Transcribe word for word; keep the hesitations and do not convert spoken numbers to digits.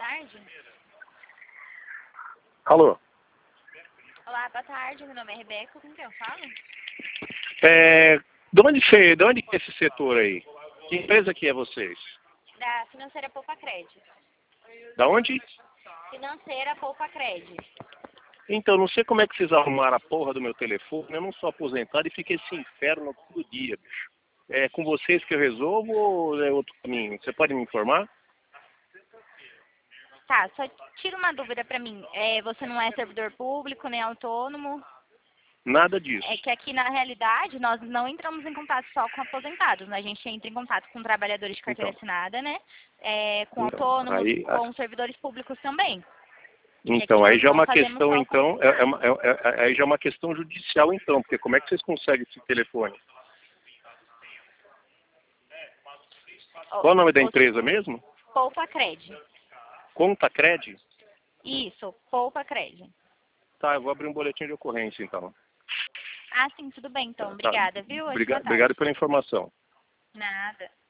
tarde. Alô? Olá, boa tarde. Meu nome é Rebeca. Com quem eu falo? É, de onde você, de onde é esse setor aí? Que empresa que é vocês? Da Financeira Poupa Crédito. Da onde? Financeira Poupa Crédito. Então, não sei como é que vocês arrumaram a porra do meu telefone. Eu não sou aposentado e fiquei esse inferno todo dia, bicho. É com vocês que eu resolvo ou é outro caminho? Você pode me informar? Tá, só tira uma dúvida pra mim. É, você não é servidor público, nem autônomo? Nada disso. É que aqui, na realidade, nós não entramos em contato só com aposentados, né? A gente entra em contato com trabalhadores de carteira Então, assinada, né? É, com então, autônomos, aí, com servidores públicos também. E aqui então, aí nós já é não uma fazemos questão, só com então, é, é uma- é- é- aí já é uma questão judicial, então, porque como é que vocês conseguem esse telefone? Qual o nome da empresa mesmo? Poupa Crédito. Conta Cred? Isso, Poupa Crédito. Tá, eu vou abrir um boletim de ocorrência, então. Ah, sim, tudo bem, então. Tá, Obrigada, viu? obriga- Ótima tarde. obrigado pela informação. Nada.